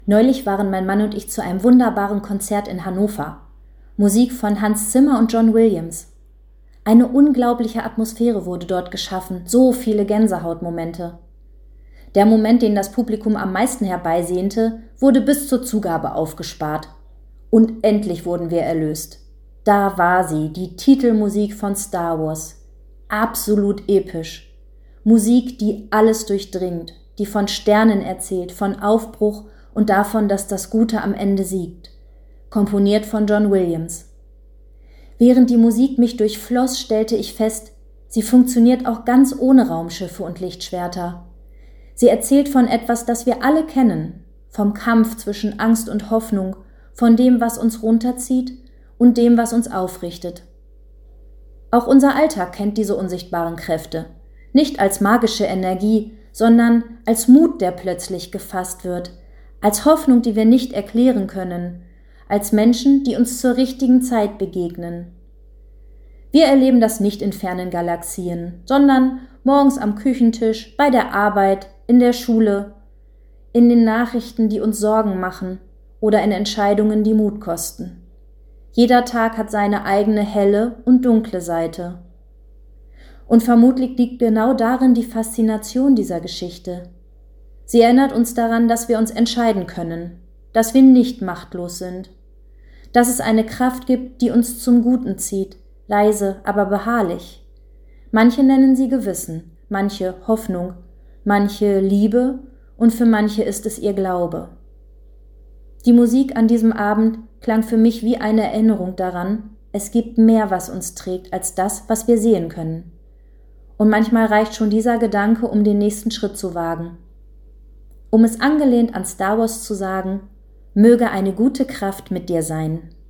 Neulich waren mein Mann und ich zu einem wunderbaren Konzert in Hannover. Musik von Hans Zimmer und John Williams. Eine unglaubliche Atmosphäre wurde dort geschaffen, so viele Gänsehautmomente. Der Moment, den das Publikum am meisten herbeisehnte, wurde bis zur Zugabe aufgespart. Und endlich wurden wir erlöst. Da war sie, die Titelmusik von Star Wars. Absolut episch. Musik, die alles durchdringt, die von Sternen erzählt, von Aufbruch und davon, dass das Gute am Ende siegt. Komponiert von John Williams. Während die Musik mich durchfloss, stellte ich fest, sie funktioniert auch ganz ohne Raumschiffe und Lichtschwerter. Sie erzählt von etwas, das wir alle kennen, vom Kampf zwischen Angst und Hoffnung, von dem, was uns runterzieht und dem, was uns aufrichtet. Auch unser Alltag kennt diese unsichtbaren Kräfte, nicht als magische Energie, sondern als Mut, der plötzlich gefasst wird, als Hoffnung, die wir nicht erklären können, als Menschen, die uns zur richtigen Zeit begegnen. Wir erleben das nicht in fernen Galaxien, sondern morgens am Küchentisch, bei der Arbeit, in der Schule, in den Nachrichten, die uns Sorgen machen oder in Entscheidungen, die Mut kosten. Jeder Tag hat seine eigene helle und dunkle Seite. Und vermutlich liegt genau darin die Faszination dieser Geschichte. Sie erinnert uns daran, dass wir uns entscheiden können, dass wir nicht machtlos sind, dass es eine Kraft gibt, die uns zum Guten zieht, leise, aber beharrlich. Manche nennen sie Gewissen, manche Hoffnung, manche Liebe und für manche ist es ihr Glaube. Die Musik an diesem Abend klang für mich wie eine Erinnerung daran, es gibt mehr, was uns trägt, als das, was wir sehen können. Und manchmal reicht schon dieser Gedanke, um den nächsten Schritt zu wagen. Um es angelehnt an Star Wars zu sagen, möge eine gute Kraft mit dir sein.